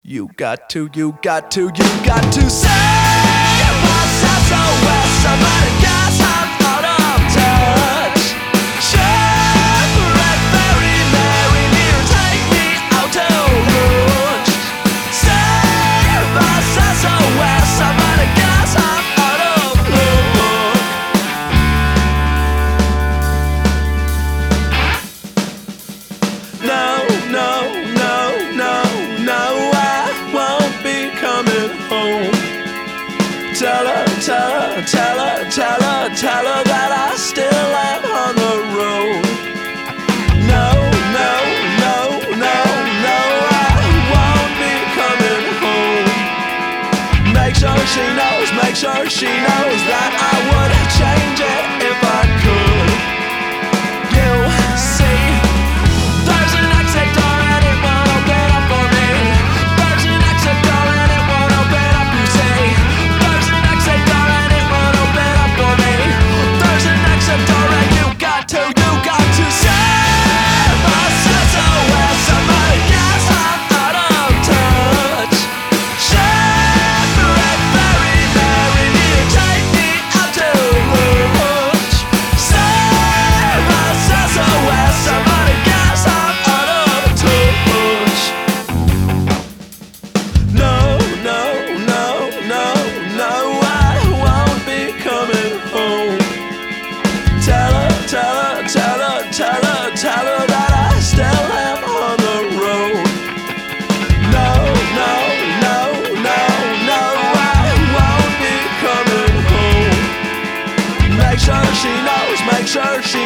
You got to say what's SOS. Somebody guess I'm out of touch. Chevrolet very merry, near take me out to lunch. Say what's SOS. Somebody guess I'm out of luck. No, tell her that I still am on the road. No, I won't be coming home. Make sure she knows that I would change it if I could. You see, there's an exit door and it won't open up for me. There's an exit door and it won't open up, you see. There's an exit door and it won't open up for me. There's an exit door and you got to say what's SOS. Somebody guess I'm out of touch. Chevrolet very merry, you take me out to lunch. Say what's SOS. Somebody guess I'm out of touch. No, I won't be coming home. Tell her that I still am on the road. No, I won't be coming home. Make sure she